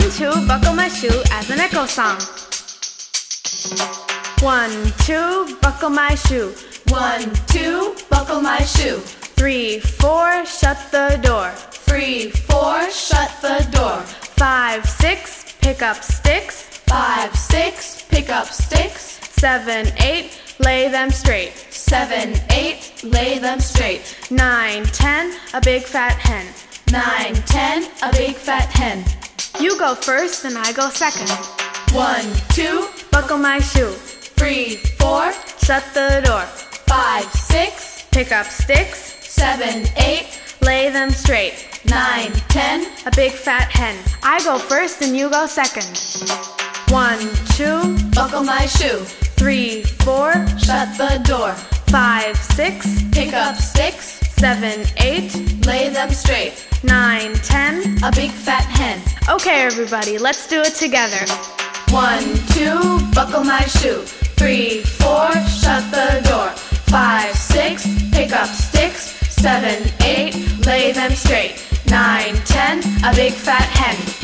1, 2, buckle my shoe as an echo song. 1, 2, buckle my shoe. 1, 2, buckle my shoe. 3, 4, shut the door. 3, 4, shut the door. 5, 6, pick up sticks. 5, 6, pick up sticks. 7, 8, lay them straight. 7, 8, lay them straight. 9, 10, a big fat hen. 9, 10, a big fat hen. You go first and I go second. 1, 2, buckle my shoe. 3, 4, shut the door. 5, 6, pick up sticks. 7, 8, lay them straight. 9, 10, a big fat hen. I go first and you go second. 1, 2, buckle my shoe. 3, 4, shut the door. 5, 6, pick up sticks. 7, 8, lay them straight. 9, 10, a big fat hen. Okay, everybody, let's do it together. 1, 2, buckle my shoe. 3, 4, shut the door. 5, 6, pick up sticks. 7, 8, lay them straight. 9, 10, a big fat hen.